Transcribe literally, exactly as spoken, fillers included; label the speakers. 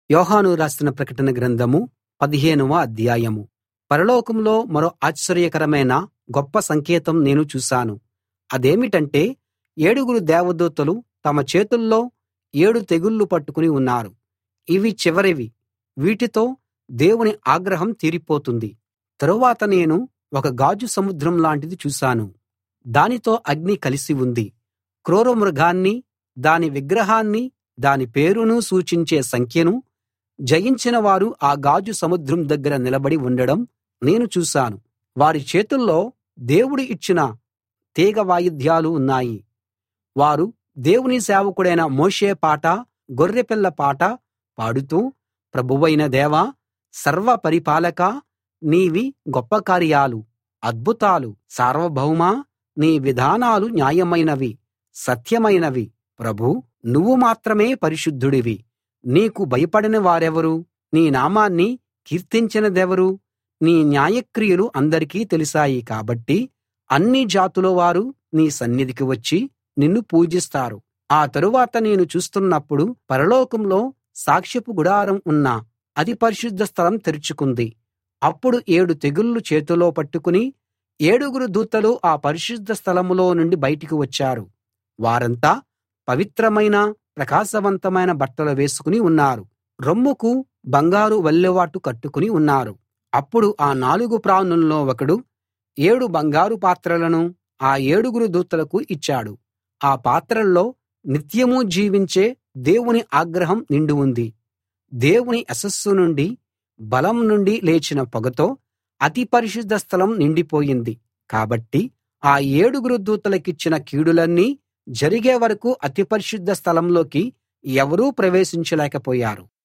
Speaker 1: యోహాను రాసిన ప్రకటన గ్రంథము పదిహేనవ అధ్యాయము. పరలోకంలో మరో ఆశ్చర్యకరమైన గొప్ప సంకేతం నేను చూశాను. అదేమిటంటే, ఏడుగురు దేవదూతలు తమ చేతుల్లో ఏడు తెగుళ్ళు పట్టుకుని ఉన్నారు. ఇవి చివరివి. వీటితో దేవుని ఆగ్రహం తీరిపోతుంది. తరువాత నేను ఒక గాజు సముద్రం లాంటిది చూశాను. దానితో అగ్ని కలిసి ఉంది. క్రూర మృగాన్నీ దాని విగ్రహాన్నీ దాని పేరునూ సూచించే సంఖ్యను జయించిన వారు ఆ గాజు సముద్రం దగ్గర నిలబడి ఉండడం నేను చూశాను. వారి చేతుల్లో దేవుడు ఇచ్చిన తీగ వాయిద్యాలు ఉన్నాయి. వారు దేవుని సేవకుడైన మోషే పాట, గొర్రెపిల్ల పాట పాడుతూ, ప్రభువైన దేవా, సర్వ పరిపాలకా, నీవి గొప్ప కార్యాలు, అద్భుతాలు, సార్వభౌమా, నీ విధానాలు న్యాయమైనవి, సత్యమైనవి. ప్రభూ, నువ్వు మాత్రమే పరిశుద్ధుడివి. నీకు భయపడని వారెవరు? నీ నామాన్ని కీర్తించనిదెవరు? నీ న్యాయక్రియలు అందరికీ తెలిసాయి కాబట్టి అన్ని జాతుల వారు నీ సన్నిధికి వచ్చి నిన్ను పూజిస్తారు. ఆ తరువాత నేను చూస్తున్నప్పుడు పరలోకంలో సాక్ష్యపు గుడారం ఉన్న అతి పరిశుద్ధ స్థలం తెరుచుకుంది. అప్పుడు ఏడు తెగుళ్ళు చేతిలో పట్టుకుని ఏడుగురు దూతలు ఆ పరిశుద్ధ స్థలంలో నుండి బయటికి వచ్చారు. వారంతా పవిత్రమైన ప్రకాశవంతమైన బట్టలు వేసుకుని ఉన్నారు. రొమ్ముకు బంగారు వల్లెవాటు కట్టుకుని ఉన్నారు. అప్పుడు ఆ నాలుగు ప్రాణుల్లో ఒకడు ఏడు బంగారు పాత్రలను ఆ ఏడుగురు దూతలకు ఇచ్చాడు. ఆ పాత్రల్లో నిత్యమూ జీవించే దేవుని ఆగ్రహం నిండి ఉంది. దేవుని యశస్సు నుండి, బలం నుండి లేచిన పొగతో అతి పరిశుద్ధ స్థలం నిండిపోయింది. కాబట్టి ఆ ఏడుగురు దూతలకిచ్చిన కీడులన్నీ జరిగే వరకూ అతి పరిశుద్ధ స్థలంలోకి ఎవరూ ప్రవేశించలేకపోయారు.